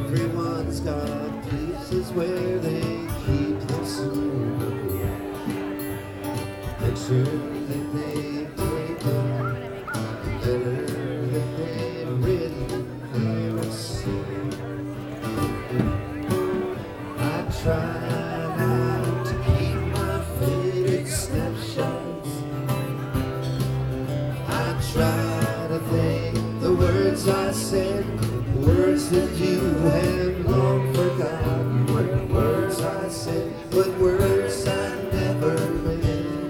Everyone's got places where they keep their souvenir. Picture that they've taken, letter that they've written, never seen. I try not to keep my favorite snapshots. I try to think the words I said, words that you had long forgotten, were words I said, but words I never meant.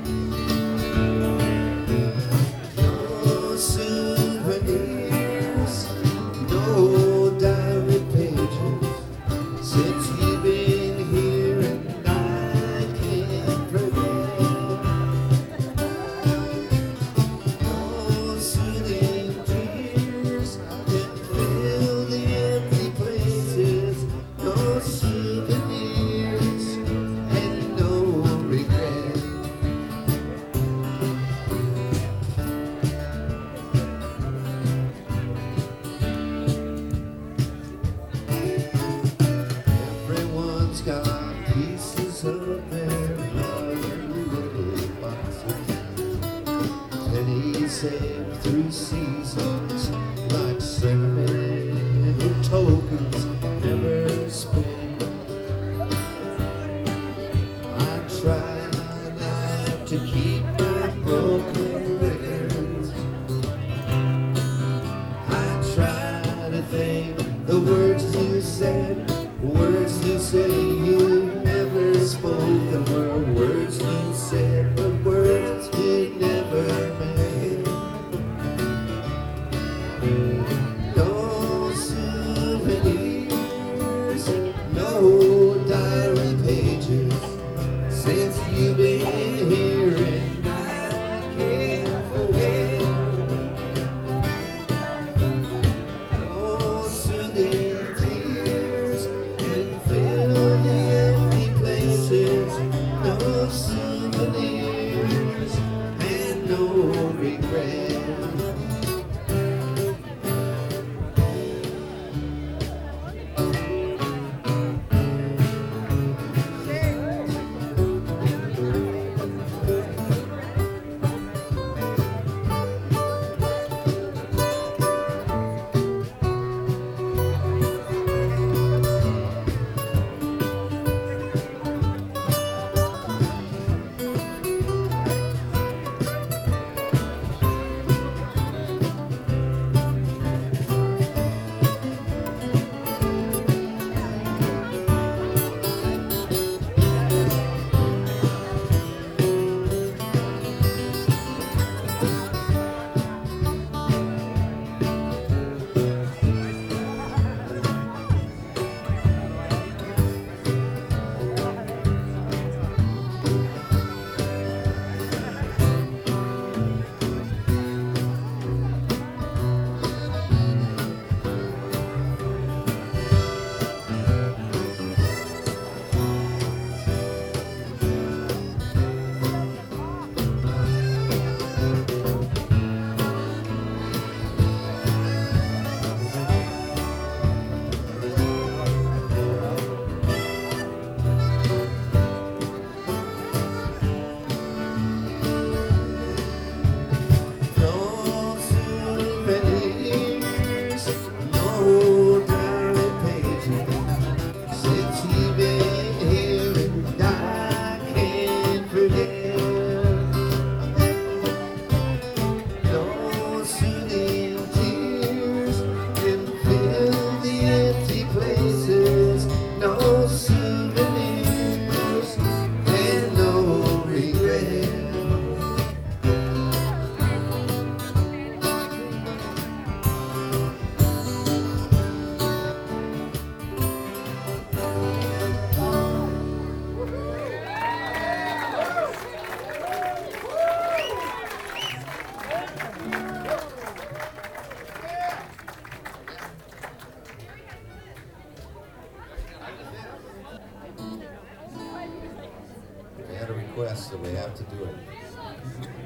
No souvenirs, no diary pages, since you've been here and I can't forget. No soothing tears can fill the empty places, no souvenirs and no regret. Everyone's got pieces of their love in little boxes. Pennies saved through seasons, like sentimental tokens never spent. I try not to keep my broken records. I try to think the words you said, words you say you never spoken, were words you said, but words you never made. No souvenirs, no diary pages, since you've been here and I can't forget. No soothing tears can fill the empty places, no souvenirs and no regret. No souvenirs, no diary pages, since you've been here and I can't forget. No soothing tears can fill the empty places, no souvenirs and no regret. We had a request, so we have to do it.